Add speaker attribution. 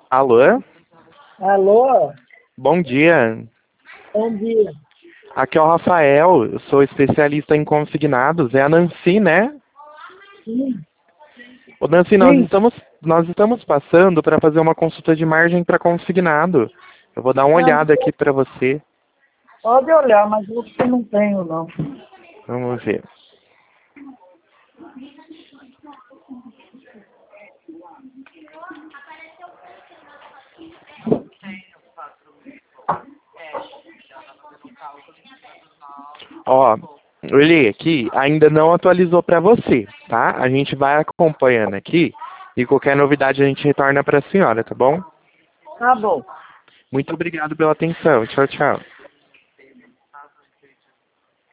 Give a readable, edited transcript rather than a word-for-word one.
Speaker 1: Alô?
Speaker 2: Alô?
Speaker 1: Bom dia.
Speaker 2: Bom dia.
Speaker 1: Aqui é o Rafael, eu sou especialista em consignados. É a Nancy, né?
Speaker 2: Sim.
Speaker 1: Ô, Nancy,
Speaker 2: Sim.
Speaker 1: nós estamos passando para fazer uma consulta de margem para consignado. Eu vou dar uma
Speaker 2: Ah,
Speaker 1: olhada aqui para você.
Speaker 2: pode olhar, mas eu que não tenho, não.
Speaker 1: Vamos ver. Ó, eu olhei aqui, ainda não atualizou para você, tá? A gente vai acompanhando aqui e qualquer novidade a gente retorna para a senhora, tá bom?
Speaker 2: Tá bom.
Speaker 1: Muito obrigado pela atenção. Tchau, tchau.